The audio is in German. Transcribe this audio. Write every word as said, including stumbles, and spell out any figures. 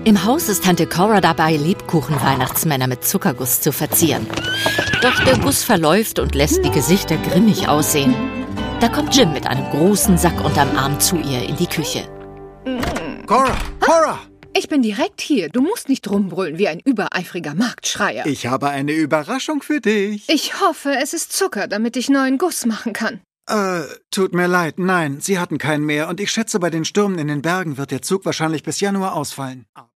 Im Haus ist Tante Cora dabei, Lebkuchen-Weihnachtsmänner mit Zuckerguss zu verzieren. Doch der Guss verläuft und lässt die Gesichter grimmig aussehen. Da kommt Jim mit einem großen Sack unterm Arm zu ihr in die Küche. Cora, Cora! Ich bin direkt hier. Du musst nicht rumbrüllen wie ein übereifriger Marktschreier. Ich habe eine Überraschung für dich. Ich hoffe, es ist Zucker, damit ich neuen Guss machen kann. Äh, tut mir leid, nein, Sie hatten keinen mehr und ich schätze, bei den Stürmen in den Bergen wird der Zug wahrscheinlich bis Januar ausfallen.